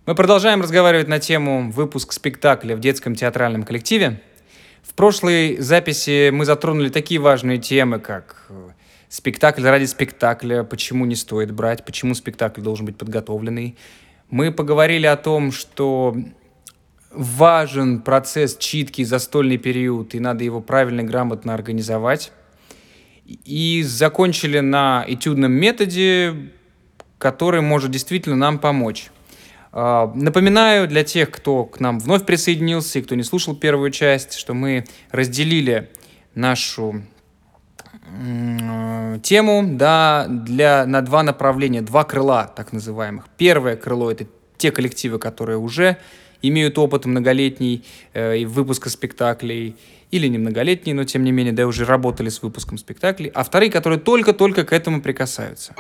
Мы продолжаем разговаривать на тему выпуск спектакля в детском театральном коллективе. В прошлой записи мы затронули такие важные темы, как спектакль ради спектакля, почему не стоит брать, почему спектакль должен быть подготовленный. Мы поговорили о том, что важен процесс читки, застольный период, и надо его правильно и грамотно организовать. И закончили на этюдном методе, который может действительно нам помочь. Напоминаю для тех, кто к нам вновь присоединился и кто не слушал первую часть, что мы разделили нашу тему на два направления, два крыла так называемых. Первое крыло — это те коллективы, которые уже имеют опыт многолетний выпуска спектаклей, или не многолетний, но тем не менее, уже работали с выпуском спектаклей, а вторые, которые только-только к этому прикасаются.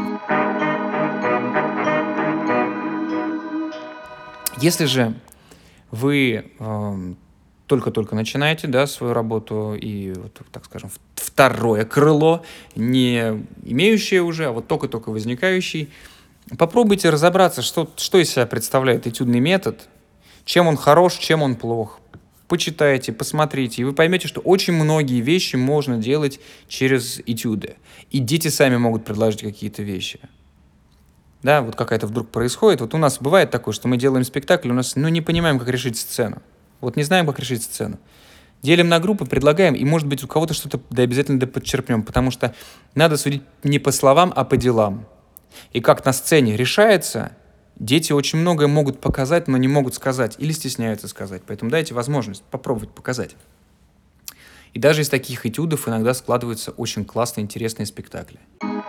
Если же вы только-только начинаете свою работу, и, так скажем, второе крыло, не имеющее уже, а только-только возникающий, попробуйте разобраться, что из себя представляет этюдный метод, чем он хорош, чем он плох. Почитайте, посмотрите, и вы поймете, что очень многие вещи можно делать через этюды. И дети сами могут предложить какие-то вещи. Какая-то вдруг происходит. У нас бывает такое, что мы делаем спектакль, у нас не понимаем, как решить сцену. Не знаем, как решить сцену. Делим на группы, предлагаем, и, может быть, у кого-то что-то обязательно подчерпнем, потому что надо судить не по словам, а по делам. И как на сцене решается, дети очень многое могут показать, но не могут сказать или стесняются сказать. Поэтому дайте возможность попробовать показать. И даже из таких этюдов иногда складываются очень классные, интересные спектакли.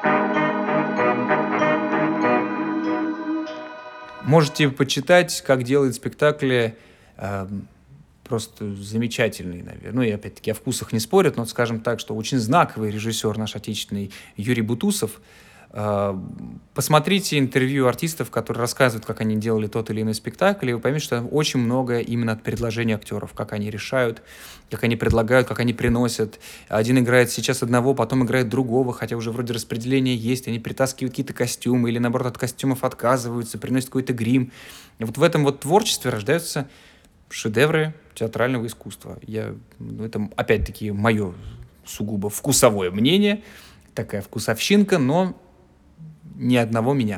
Можете почитать, как делают спектакли, просто замечательные, наверное. И опять-таки о вкусах не спорят, но скажем так, что очень знаковый режиссер наш отечественный Юрий Бутусов. Посмотрите интервью артистов, которые рассказывают, как они делали тот или иной спектакль, и вы поймете, что очень многое именно от предложения актеров, как они решают, как они предлагают, как они приносят. Один играет сейчас одного, потом играет другого, хотя уже вроде распределение есть, они притаскивают какие-то костюмы или, наоборот, от костюмов отказываются, приносят какой-то грим. И в этом творчестве рождаются шедевры театрального искусства. Это, опять-таки, мое сугубо вкусовое мнение, такая вкусовщинка, но ни одного меня.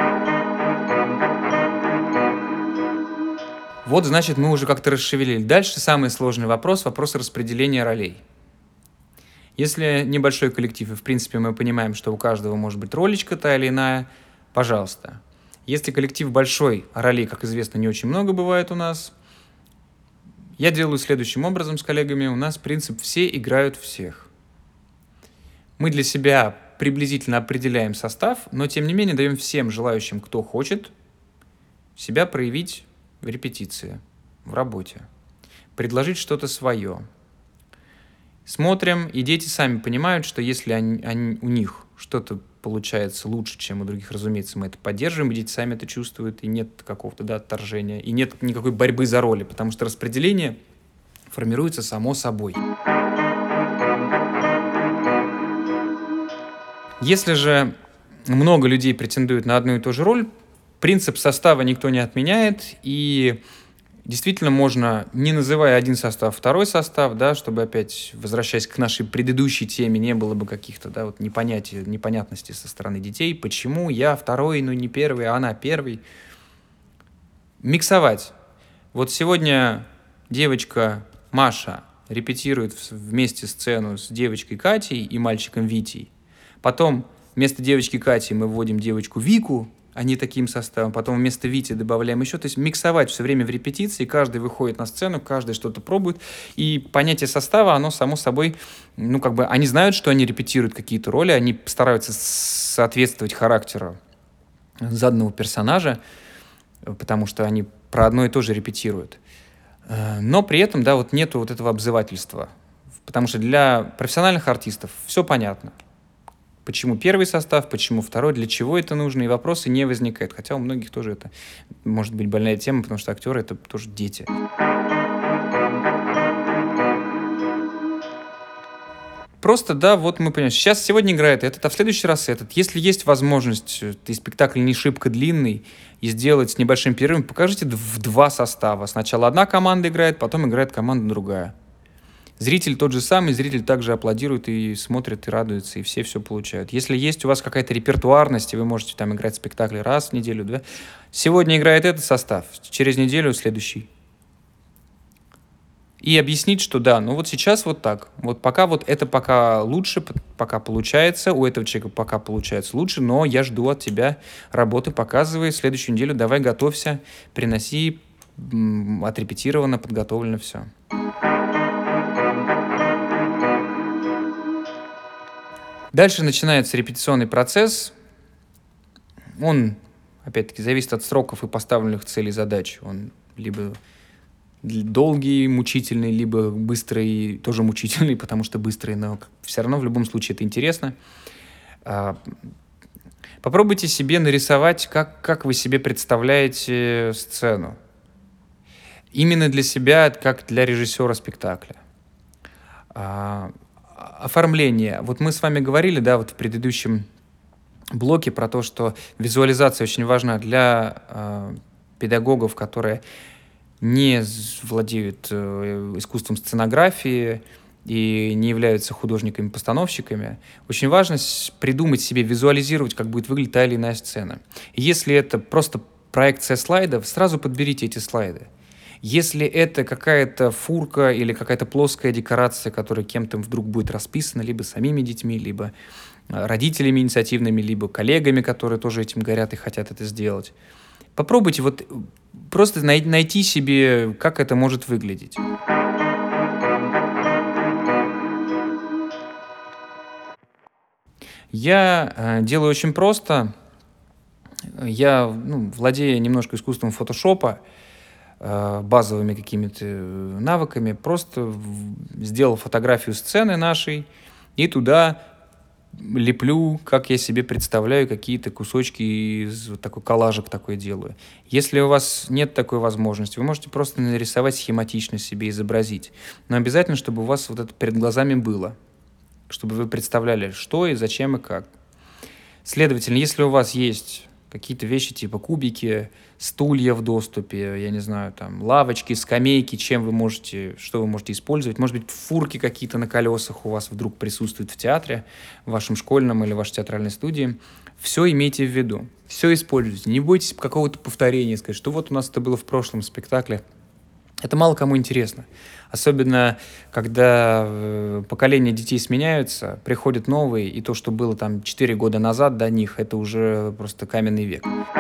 Значит, мы уже как-то расшевелили. Дальше самый сложный вопрос распределения ролей. Если небольшой коллектив, и в принципе мы понимаем, что у каждого может быть ролечка та или иная, пожалуйста. Если коллектив большой, а ролей, как известно, не очень много бывает у нас, я делаю следующим образом с коллегами. У нас принцип «все играют всех». Мы для себя приблизительно определяем состав, но тем не менее даем всем желающим, кто хочет, себя проявить в репетиции, в работе, предложить что-то свое. Смотрим, и дети сами понимают, что если у них что-то получается лучше, чем у других, разумеется, мы это поддерживаем, и дети сами это чувствуют, и нет какого-то отторжения, и нет никакой борьбы за роли, потому что распределение формируется само собой. Если же много людей претендуют на одну и ту же роль, принцип состава никто не отменяет, и действительно можно, не называя один состав, второй состав, чтобы опять, возвращаясь к нашей предыдущей теме, не было бы каких-то непонятностей со стороны детей, почему я второй, не первый, а она первый. Миксовать. Сегодня девочка Маша репетирует вместе сцену с девочкой Катей и мальчиком Витей. Потом вместо девочки Кати мы вводим девочку Вику, а не таким составом. Потом вместо Вити добавляем еще. То есть миксовать все время в репетиции. Каждый выходит на сцену, каждый что-то пробует. И понятие состава, оно само собой, они знают, что они репетируют какие-то роли, они стараются соответствовать характеру заданного персонажа, потому что они про одно и то же репетируют. Но при этом, нету этого обзывательства. Потому что для профессиональных артистов все понятно. Почему первый состав, почему второй, для чего это нужно, и вопросы не возникают. Хотя у многих тоже это может быть больная тема, потому что актеры — это тоже дети. просто, да, вот мы понимаем, сейчас сегодня играет этот, а в следующий раз этот. Если есть возможность, и спектакль не шибко длинный, и сделать с небольшим перерывом, покажите в два состава. Сначала одна команда играет, потом играет команда другая. Зритель тот же самый, зритель также аплодирует и смотрит, и радуется, и все получают. Если есть у вас какая-то репертуарность, и вы можете там играть спектакли раз в неделю, да, сегодня играет этот состав, через неделю следующий. И объяснить, что да, ну вот сейчас вот так. Вот пока вот это пока лучше, пока получается, у этого человека пока получается лучше, но я жду от тебя работы, показывай, следующую неделю давай готовься, приноси отрепетировано, подготовлено все. Дальше начинается репетиционный процесс. Он, опять-таки, зависит от сроков и поставленных целей задач. Он либо долгий, мучительный, либо быстрый, тоже мучительный, потому что быстрый, но все равно в любом случае это интересно. Попробуйте себе нарисовать, как вы себе представляете сцену. Именно для себя, как для режиссера спектакля. Оформление. Вот мы с вами говорили, да, вот в предыдущем блоке про то, что визуализация очень важна для педагогов, которые не владеют искусством сценографии и не являются художниками-постановщиками. Очень важно придумать себе, визуализировать, как будет выглядеть та или иная сцена. И если это просто проекция слайдов, сразу подберите эти слайды. Если это какая-то фурка или какая-то плоская декорация, которая кем-то вдруг будет расписана, либо самими детьми, либо родителями инициативными, либо коллегами, которые тоже этим горят и хотят это сделать, попробуйте вот просто найти себе, как это может выглядеть. Я делаю очень просто. Я, владею немножко искусством фотошопа, базовыми какими-то навыками, просто сделал фотографию сцены нашей и туда леплю, как я себе представляю, какие-то кусочки из вот такой коллажик такой делаю. Если у вас нет такой возможности, вы можете просто нарисовать схематично себе, изобразить. Но обязательно, чтобы у вас вот это перед глазами было, чтобы вы представляли, что и зачем и как. Следовательно, если у вас есть какие-то вещи типа кубики, стулья в доступе, я не знаю, там, лавочки, скамейки, что вы можете использовать. Может быть, фурки какие-то на колесах у вас вдруг присутствуют в театре, в вашем школьном или вашей театральной студии. Все имейте в виду, все используйте. Не бойтесь какого-то повторения, сказать, что вот у нас это было в прошлом спектакле. Это мало кому интересно. Особенно, когда поколения детей сменяются, приходят новые, и то, что было там 4 года назад до них, это уже просто каменный век.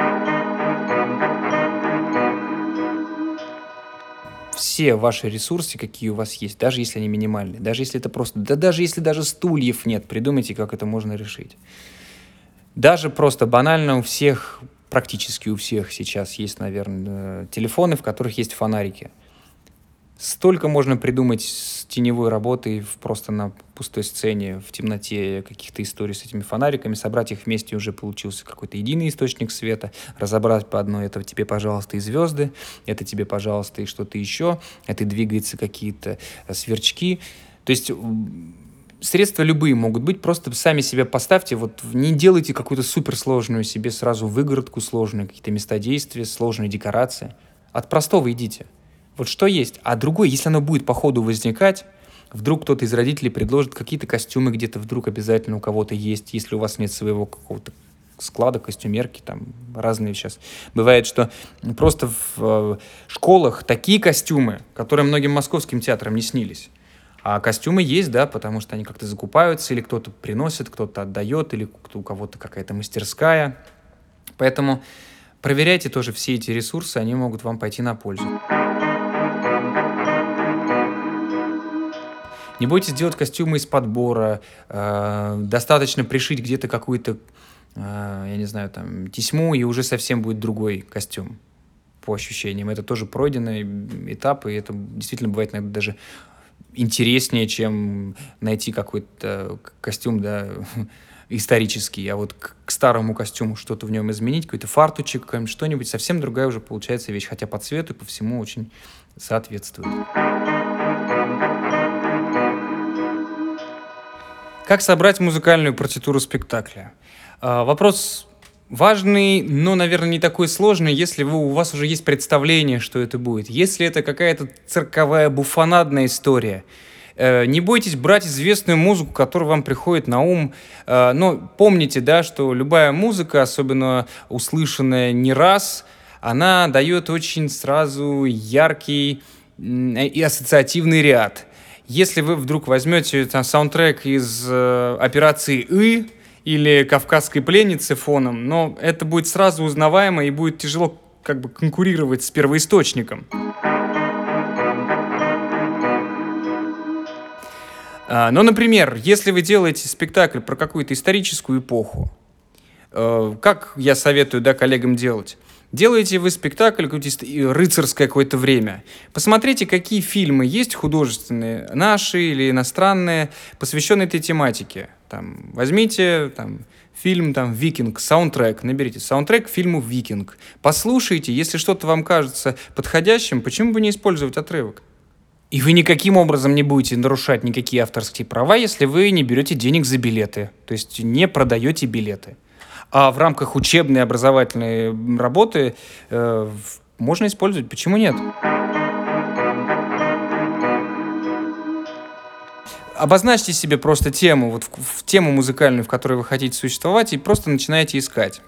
Все ваши ресурсы, какие у вас есть, даже если они минимальные, даже если это просто, да даже если даже стульев нет, придумайте, как это можно решить. Даже просто банально практически у всех сейчас есть, наверное, телефоны, в которых есть фонарики. Столько можно придумать с теневой работой просто на пустой сцене, в темноте каких-то историй с этими фонариками, собрать их вместе уже получился какой-то единый источник света, разобрать по одной, это тебе, пожалуйста, и звезды, это тебе, пожалуйста, и что-то еще, это двигаются какие-то сверчки. То есть средства любые могут быть, просто сами себя поставьте, вот не делайте какую-то суперсложную себе сразу выгородку, сложную, какие-то места действия, сложные декорации. От простого идите. Вот что есть. А другое, если оно будет по ходу возникать, вдруг кто-то из родителей предложит какие-то костюмы где-то вдруг обязательно у кого-то есть, если у вас нет своего какого-то склада, костюмерки, там разные сейчас. Бывает, что просто в школах такие костюмы, которые многим московским театрам не снились. А костюмы есть, да, потому что они как-то закупаются, или кто-то приносит, кто-то отдает, или у кого-то какая-то мастерская. Поэтому проверяйте тоже все эти ресурсы, они могут вам пойти на пользу. Не бойтесь делать костюмы из подбора. Достаточно пришить где-то какую-то, я не знаю, там, тесьму, и уже совсем будет другой костюм по ощущениям. Это тоже пройденный этап, и это действительно бывает иногда даже интереснее, чем найти какой-то костюм, да, исторический, а вот к старому костюму что-то в нем изменить, какой-то фартучек, что-нибудь, совсем другая уже получается вещь, хотя по цвету и по всему очень соответствует. Как собрать музыкальную партитуру спектакля? Вопрос важный, но, наверное, не такой сложный, если у вас уже есть представление, что это будет. Если это какая-то цирковая буфонадная история, не бойтесь брать известную музыку, которая вам приходит на ум. Но помните, да, что любая музыка, особенно услышанная не раз, она дает очень сразу яркий и ассоциативный ряд. Если вы вдруг возьмете там саундтрек из «Операции И» или «Кавказской пленницы» фоном, но это будет сразу узнаваемо и будет тяжело как бы конкурировать с первоисточником. Но, например, если вы делаете спектакль про какую-то историческую эпоху, как я советую, да, коллегам делать? Делаете вы спектакль какое-то рыцарское какое-то время. Посмотрите, какие фильмы есть художественные, наши или иностранные, посвященные этой тематике. Там, возьмите фильм «Викинг», саундтрек, наберите саундтрек к фильму «Викинг». Послушайте, если что-то вам кажется подходящим, почему бы не использовать отрывок? И вы никаким образом не будете нарушать никакие авторские права, если вы не берете денег за билеты, то есть не продаете билеты. А в рамках учебной образовательной работы можно использовать. Почему нет? Обозначьте себе просто тему, вот в тему музыкальную, в которой вы хотите существовать, и просто начинаете искать.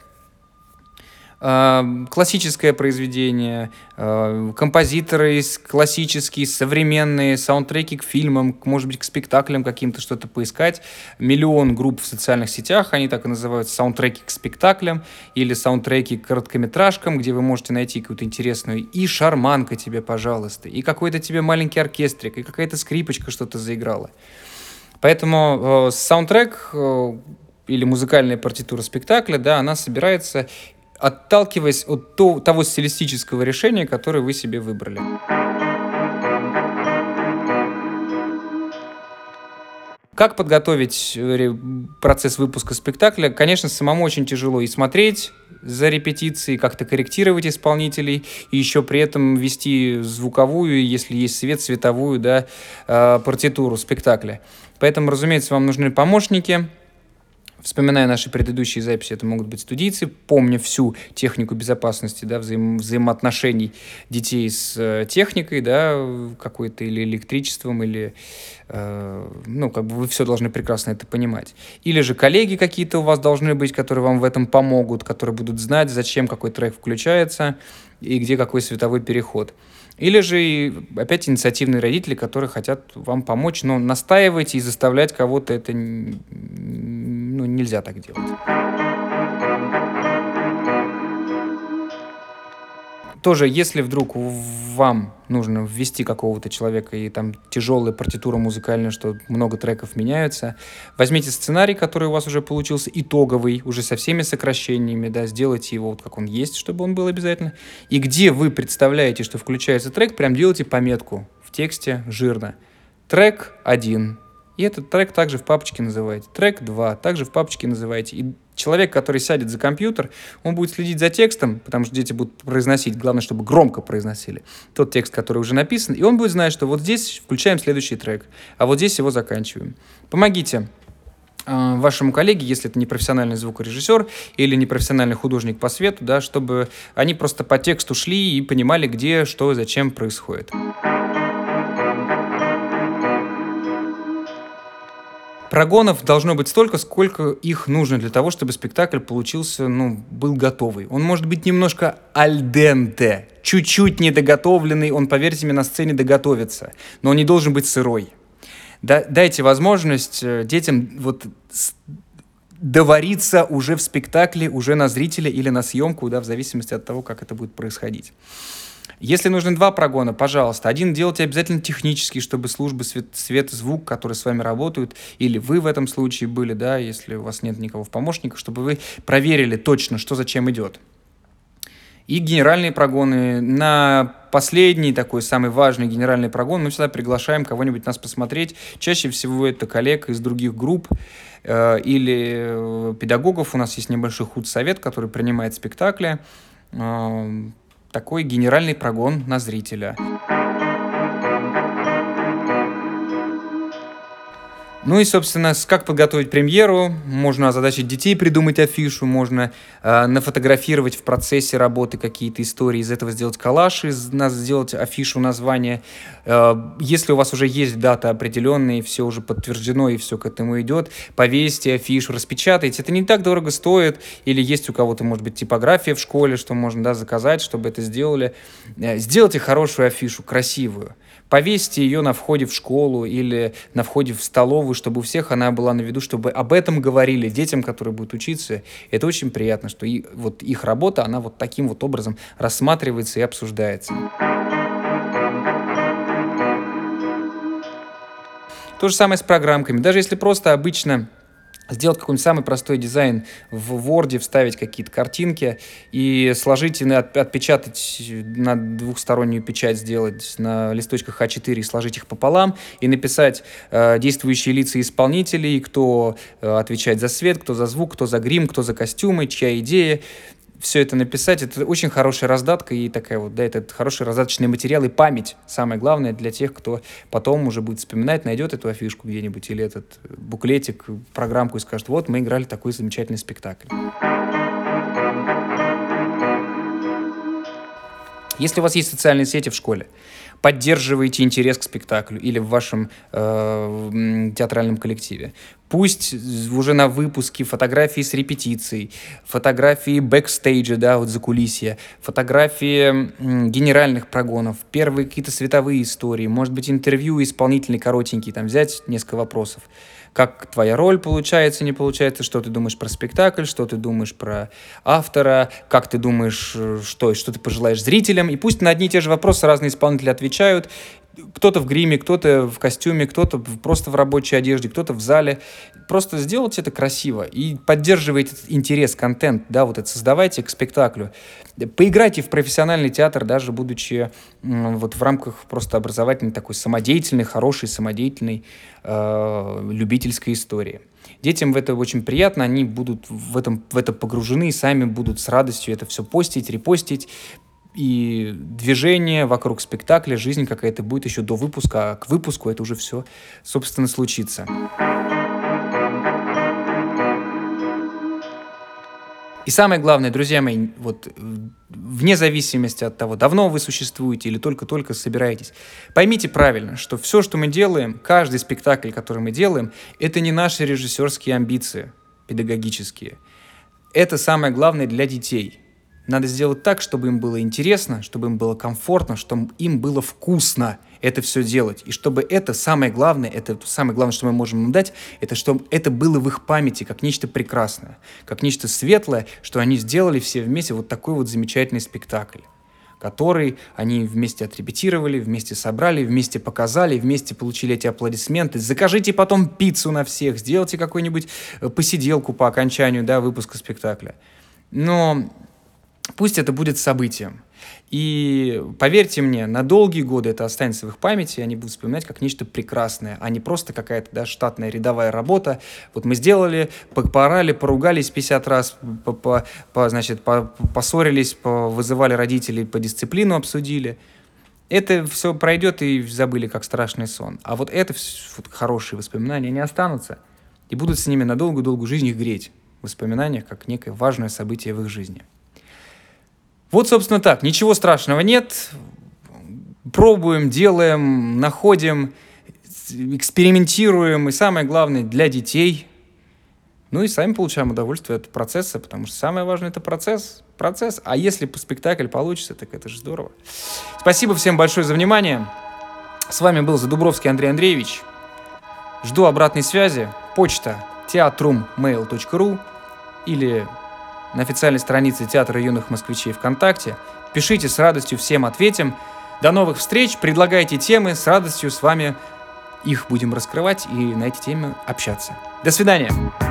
Классическое произведение, композиторы классические, современные, саундтреки к фильмам, может быть, к спектаклям каким-то что-то поискать. Миллион групп в социальных сетях, они так и называются, саундтреки к спектаклям или саундтреки к короткометражкам, где вы можете найти какую-то интересную и шарманка тебе, пожалуйста, и какой-то тебе маленький оркестрик, и какая-то скрипочка что-то заиграла. Поэтому саундтрек или музыкальная партитура спектакля, да, она собирается, отталкиваясь от того стилистического решения, которое вы себе выбрали. Как подготовить процесс выпуска спектакля? Конечно, самому очень тяжело и смотреть за репетицией, как-то корректировать исполнителей, и еще при этом вести звуковую, если есть свет, световую, да, партитуру спектакля. Поэтому, разумеется, вам нужны помощники. Вспоминая наши предыдущие записи, это могут быть студийцы, помня всю технику безопасности, да, взаимоотношений детей с техникой, да, какой-то или электричеством, или, как бы вы все должны прекрасно это понимать. Или же коллеги какие-то у вас должны быть, которые вам в этом помогут, которые будут знать, зачем какой трек включается и где какой световой переход. Или же, опять, инициативные родители, которые хотят вам помочь, но настаивать и заставлять кого-то это нельзя так делать. Тоже, если вдруг вам нужно ввести какого-то человека и там тяжелая партитура музыкальная, что много треков меняются, возьмите сценарий, который у вас уже получился, итоговый, уже со всеми сокращениями, да, сделайте его вот как он есть, чтобы он был обязательно. И где вы представляете, что включается трек, прям делайте пометку в тексте жирно. Трек 1. И этот трек также в папочке называете. Трек 2 также в папочке называете. И человек, который сядет за компьютер, он будет следить за текстом, потому что дети будут произносить, главное, чтобы громко произносили тот текст, который уже написан, и он будет знать, что вот здесь включаем следующий трек, а вот здесь его заканчиваем. Помогите вашему коллеге, если это не профессиональный звукорежиссер или не профессиональный художник по свету, да, чтобы они просто по тексту шли и понимали, где, что, зачем происходит. Прогонов должно быть столько, сколько их нужно для того, чтобы спектакль получился, был готовый. Он может быть немножко аль денте, чуть-чуть недоготовленный, он, поверьте мне, на сцене доготовится, но он не должен быть сырой. Дайте возможность детям довариться уже в спектакле, уже на зрителя или на съемку, да, в зависимости от того, как это будет происходить. Если нужны 2 прогона, пожалуйста, один делайте обязательно технический, чтобы службы свет, звук, которые с вами работают, или вы в этом случае были, да, если у вас нет никого в помощниках, чтобы вы проверили точно, что зачем идет. И генеральные прогоны. На последний такой самый важный генеральный прогон мы всегда приглашаем кого-нибудь нас посмотреть. Чаще всего это коллег из других групп или педагогов. У нас есть небольшой худсовет, который принимает спектакли. Такой генеральный прогон на зрителя. Ну и, собственно, как подготовить премьеру. Можно озадачить детей, придумать афишу, можно нафотографировать в процессе работы какие-то истории, из этого сделать коллаж, сделать афишу, название. Если у вас уже есть дата определенная, и все уже подтверждено, и все к этому идет, повесьте афишу, распечатайте. Это не так дорого стоит. Или есть у кого-то, может быть, типография в школе, что можно заказать, чтобы это сделали. Сделайте хорошую афишу, красивую. Повесьте ее на входе в школу или на входе в столовую, чтобы у всех она была на виду, чтобы об этом говорили детям, которые будут учиться. Это очень приятно, что вот их работа, она вот таким вот образом рассматривается и обсуждается. То же самое с программками. Даже если просто обычно сделать какой-нибудь самый простой дизайн в Word, вставить какие-то картинки и сложить, и отпечатать на двухстороннюю печать, сделать на листочках А4 и сложить их пополам, и написать действующие лица исполнителей, кто отвечает за свет, кто за звук, кто за грим, кто за костюмы, чья идея. Все это написать, это очень хорошая раздатка и такая вот, да, это хороший раздаточный материал и память, самое главное для тех, кто потом уже будет вспоминать, найдет эту афишку где-нибудь или этот буклетик, программку и скажет: вот мы играли такой замечательный спектакль. Если у вас есть социальные сети в школе, поддерживайте интерес к спектаклю или в вашем театральном коллективе. Пусть уже на выпуске фотографии с репетицией, фотографии бэкстейджа, да, вот закулисья, фотографии генеральных прогонов, первые какие-то световые истории, может быть, интервью исполнительные коротенькие, там взять несколько вопросов. Как твоя роль получается, не получается, что ты думаешь про спектакль, что ты думаешь про автора, как ты думаешь, что ты пожелаешь зрителям. И пусть на одни и те же вопросы разные исполнители отвечают. Кто-то в гриме, кто-то в костюме, кто-то просто в рабочей одежде, кто-то в зале. Просто сделайте это красиво и поддерживайте интерес, контент, да, вот это создавайте к спектаклю. Поиграйте в профессиональный театр, даже будучи вот в рамках просто образовательной такой самодеятельной, хорошей, самодеятельной, любительской истории. Детям в это очень приятно, они будут в это погружены и сами будут с радостью это все постить, репостить. И движение вокруг спектакля, жизнь какая-то будет еще до выпуска, а к выпуску это уже все, собственно, случится. И самое главное, друзья мои, вот вне зависимости от того, давно вы существуете или только-только собираетесь, поймите правильно, что все, что мы делаем, каждый спектакль, который мы делаем, это не наши режиссерские амбиции педагогические. Это самое главное для детей. Надо сделать так, чтобы им было интересно, чтобы им было комфортно, чтобы им было вкусно это все делать. И чтобы это самое главное, что мы можем им дать, это чтобы это было в их памяти, как нечто прекрасное, как нечто светлое, что они сделали все вместе вот такой вот замечательный спектакль, который они вместе отрепетировали, вместе собрали, вместе показали, вместе получили эти аплодисменты. Закажите потом пиццу на всех, сделайте какую-нибудь посиделку по окончанию, да, выпуска спектакля. Но пусть это будет событием. И поверьте мне, на долгие годы это останется в их памяти, и они будут вспоминать как нечто прекрасное, а не просто какая-то, да, штатная рядовая работа. Вот мы сделали, поорали, поругались 50 раз, поссорились, вызывали родителей, по дисциплину обсудили. Это все пройдет и забыли, как страшный сон. А вот это вот хорошие воспоминания, они останутся и будут с ними на долгую-долгую жизнь их греть. Воспоминания как некое важное событие в их жизни. Вот, собственно, так. Ничего страшного нет. Пробуем, делаем, находим, экспериментируем. И самое главное, для детей. Ну и сами получаем удовольствие от процесса, потому что самое важное — это процесс. А если спектакль получится, так это же здорово. Спасибо всем большое за внимание. С вами был Задубровский Андрей Андреевич. Жду обратной связи. Почта teatrum@mail.ru или на официальной странице Театра юных москвичей ВКонтакте. Пишите, с радостью всем ответим. До новых встреч, предлагайте темы, с радостью с вами их будем раскрывать и на эти темы общаться. До свидания!